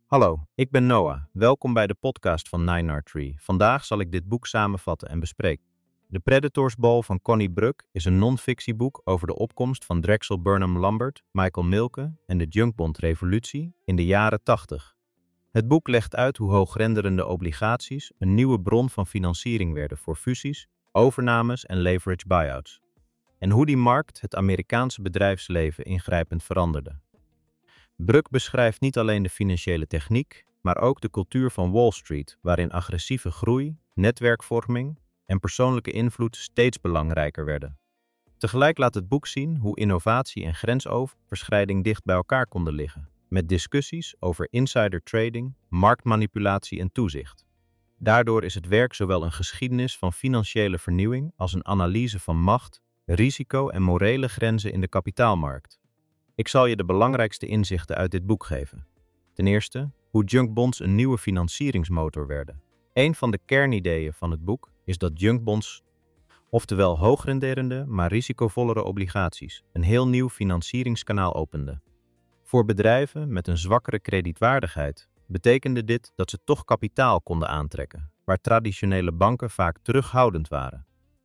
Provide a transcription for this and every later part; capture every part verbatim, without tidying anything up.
Hallo, ik ben Noah. Welkom bij de podcast van Nine R Tree. Vandaag zal ik dit boek samenvatten en bespreken. The Predator's Ball van Connie Bruck is een non-fictieboek over de opkomst van Drexel Burnham Lambert, Michael Milke en de Junkbond-revolutie in de jaren tachtig. Het boek legt uit hoe hoogrenderende obligaties een nieuwe bron van financiering werden voor fusies, overnames en leverage buyouts. En hoe die markt het Amerikaanse bedrijfsleven ingrijpend veranderde. Bruck beschrijft niet alleen de financiële techniek, maar ook de cultuur van Wall Street, waarin agressieve groei, netwerkvorming en persoonlijke invloed steeds belangrijker werden. Tegelijk laat het boek zien hoe innovatie en grensoverschrijding dicht bij elkaar konden liggen, met discussies over insider trading, marktmanipulatie en toezicht. Daardoor is het werk zowel een geschiedenis van financiële vernieuwing als een analyse van macht, risico en morele grenzen in de kapitaalmarkt. Ik zal je de belangrijkste inzichten uit dit boek geven. Ten eerste, hoe junkbonds een nieuwe financieringsmotor werden. Een van de kernideeën van het boek is dat junkbonds, oftewel hoogrenderende maar risicovollere obligaties, een heel nieuw financieringskanaal openden. Voor bedrijven met een zwakkere kredietwaardigheid betekende dit dat ze toch kapitaal konden aantrekken, waar traditionele banken vaak terughoudend waren.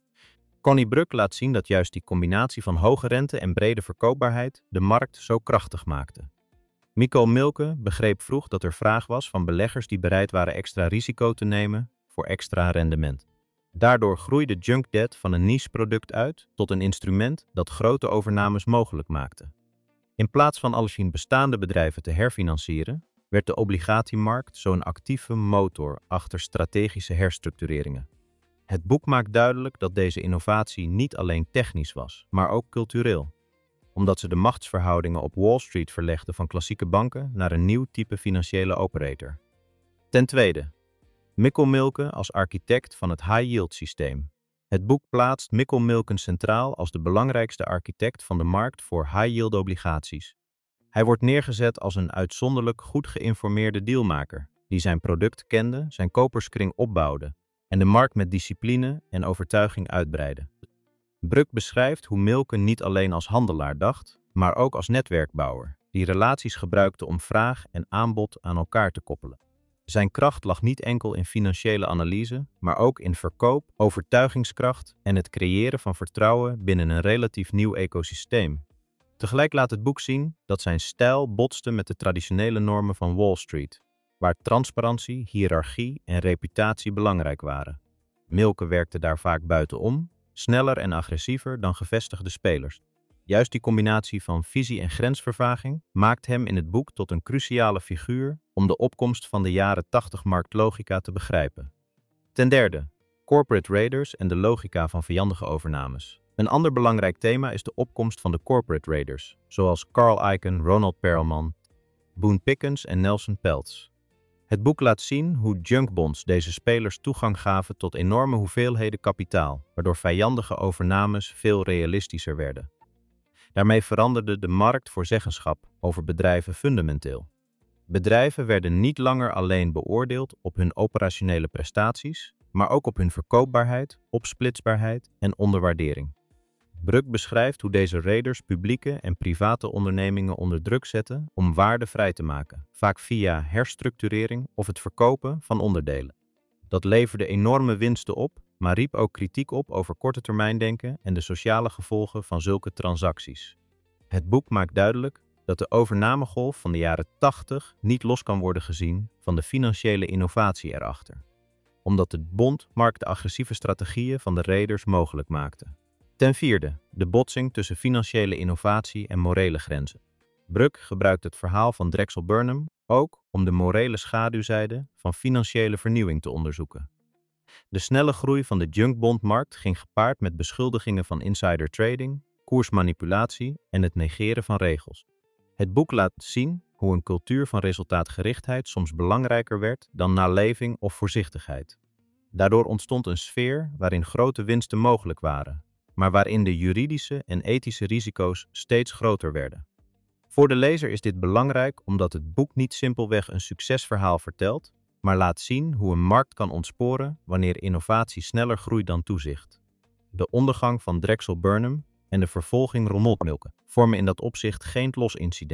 Connie Bruck laat zien dat juist die combinatie van hoge rente en brede verkoopbaarheid de markt zo krachtig maakte. Michael Milke begreep vroeg dat er vraag was van beleggers die bereid waren extra risico te nemen voor extra rendement. Daardoor groeide junk debt van een niche-product uit tot een instrument dat grote overnames mogelijk maakte. In plaats van alles in bestaande bedrijven te herfinancieren, werd de obligatiemarkt zo'n actieve motor achter strategische herstructureringen. Het boek maakt duidelijk dat deze innovatie niet alleen technisch was, maar ook cultureel, omdat ze de machtsverhoudingen op Wall Street verlegden van klassieke banken naar een nieuw type financiële operator. Ten tweede, Michael Milke als architect van het high-yield systeem. Het boek plaatst Michael Milken centraal als de belangrijkste architect van de markt voor high-yield obligaties. Hij wordt neergezet als een uitzonderlijk goed geïnformeerde dealmaker, die zijn product kende, zijn koperskring opbouwde en de markt met discipline en overtuiging uitbreidde. Bruck beschrijft hoe Milke niet alleen als handelaar dacht, maar ook als netwerkbouwer, die relaties gebruikte om vraag en aanbod aan elkaar te koppelen. Zijn kracht lag niet enkel in financiële analyse, maar ook in verkoop, overtuigingskracht en het creëren van vertrouwen binnen een relatief nieuw ecosysteem. Tegelijk laat het boek zien dat zijn stijl botste met de traditionele normen van Wall Street, waar transparantie, hiërarchie en reputatie belangrijk waren. Milke werkte daar vaak buitenom, sneller en agressiever dan gevestigde spelers. Juist die combinatie van visie en grensvervaging maakt hem in het boek tot een cruciale figuur om de opkomst van de jaren tachtig marktlogica te begrijpen. Ten derde, corporate raiders en de logica van vijandige overnames. Een ander belangrijk thema is de opkomst van de corporate raiders, zoals Carl Icahn, Ronald Perelman, Boone Pickens en Nelson Peltz. Het boek laat zien hoe junkbonds deze spelers toegang gaven tot enorme hoeveelheden kapitaal, waardoor vijandige overnames veel realistischer werden. Daarmee veranderde de markt voor zeggenschap over bedrijven fundamenteel. Bedrijven werden niet langer alleen beoordeeld op hun operationele prestaties, maar ook op hun verkoopbaarheid, opsplitsbaarheid en onderwaardering. Bruck beschrijft hoe deze raiders publieke en private ondernemingen onder druk zetten om waarde vrij te maken, vaak via herstructurering of het verkopen van onderdelen. Dat leverde enorme winsten op, maar riep ook kritiek op over kortetermijndenken en de sociale gevolgen van zulke transacties. Het boek maakt duidelijk dat de overnamegolf van de jaren tachtig niet los kan worden gezien van de financiële innovatie erachter, omdat de bondmarkt de agressieve strategieën van de raiders mogelijk maakte. Ten vierde, de botsing tussen financiële innovatie en morele grenzen. Bruck gebruikt het verhaal van Drexel Burnham ook om de morele schaduwzijde van financiële vernieuwing te onderzoeken. De snelle groei van de junkbondmarkt ging gepaard met beschuldigingen van insider trading, koersmanipulatie en het negeren van regels. Het boek laat zien hoe een cultuur van resultaatgerichtheid soms belangrijker werd dan naleving of voorzichtigheid. Daardoor ontstond een sfeer waarin grote winsten mogelijk waren, maar waarin de juridische en ethische risico's steeds groter werden. Voor de lezer is dit belangrijk omdat het boek niet simpelweg een succesverhaal vertelt, maar laat zien hoe een markt kan ontsporen wanneer innovatie sneller groeit dan toezicht. De ondergang van Drexel Burnham en de vervolging Ronald Milke vormen in dat opzicht geen los incident,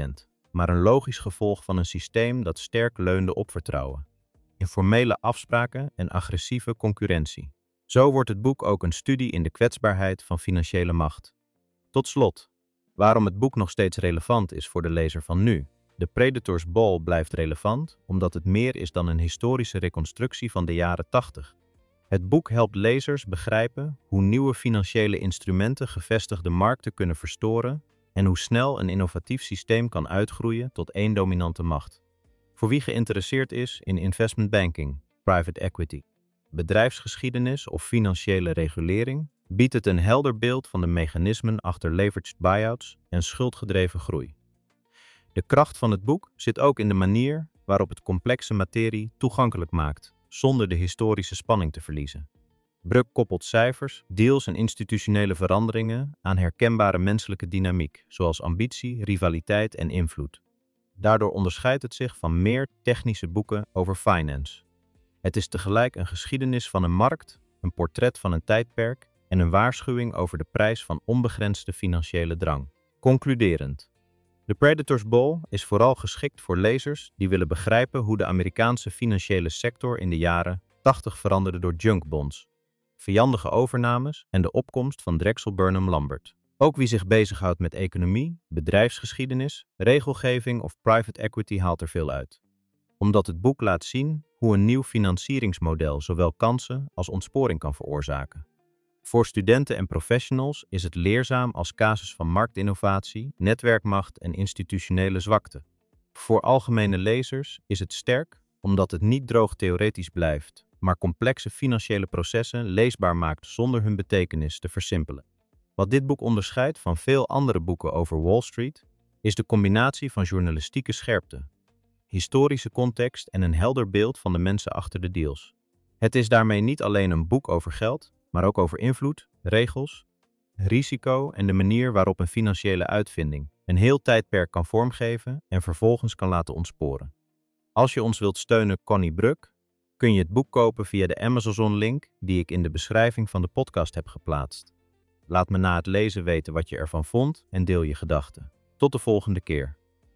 maar een logisch gevolg van een systeem dat sterk leunde op vertrouwen, informele afspraken en agressieve concurrentie. Zo wordt het boek ook een studie in de kwetsbaarheid van financiële macht. Tot slot, waarom het boek nog steeds relevant is voor de lezer van nu. De Predator's Ball blijft relevant omdat het meer is dan een historische reconstructie van de jaren tachtig. Het boek helpt lezers begrijpen hoe nieuwe financiële instrumenten gevestigde markten kunnen verstoren en hoe snel een innovatief systeem kan uitgroeien tot één dominante macht. Voor wie geïnteresseerd is in investment banking, private equity, bedrijfsgeschiedenis of financiële regulering, biedt het een helder beeld van de mechanismen achter leveraged buyouts en schuldgedreven groei. De kracht van het boek zit ook in de manier waarop het complexe materie toegankelijk maakt, zonder de historische spanning te verliezen. Bruk koppelt cijfers, deals en institutionele veranderingen aan herkenbare menselijke dynamiek, zoals ambitie, rivaliteit en invloed. Daardoor onderscheidt het zich van meer technische boeken over finance. Het is tegelijk een geschiedenis van een markt, een portret van een tijdperk en een waarschuwing over de prijs van onbegrensde financiële drang. Concluderend. The Predator's Ball is vooral geschikt voor lezers die willen begrijpen hoe de Amerikaanse financiële sector in de jaren tachtig veranderde door junkbonds, vijandige overnames en de opkomst van Drexel Burnham Lambert. Ook wie zich bezighoudt met economie, bedrijfsgeschiedenis, regelgeving of private equity haalt er veel uit. Omdat het boek laat zien hoe een nieuw financieringsmodel zowel kansen als ontsporing kan veroorzaken. Voor studenten en professionals is het leerzaam als casus van marktinnovatie, netwerkmacht en institutionele zwakte. Voor algemene lezers is het sterk omdat het niet droog theoretisch blijft, maar complexe financiële processen leesbaar maakt zonder hun betekenis te versimpelen. Wat dit boek onderscheidt van veel andere boeken over Wall Street, is de combinatie van journalistieke scherpte, historische context en een helder beeld van de mensen achter de deals. Het is daarmee niet alleen een boek over geld, maar ook over invloed, regels, risico en de manier waarop een financiële uitvinding een heel tijdperk kan vormgeven en vervolgens kan laten ontsporen. Als je ons wilt steunen, Connie Bruk, kun je het boek kopen via de Amazon-link die ik in de beschrijving van de podcast heb geplaatst. Laat me na het lezen weten wat je ervan vond en deel je gedachten. Tot de volgende keer.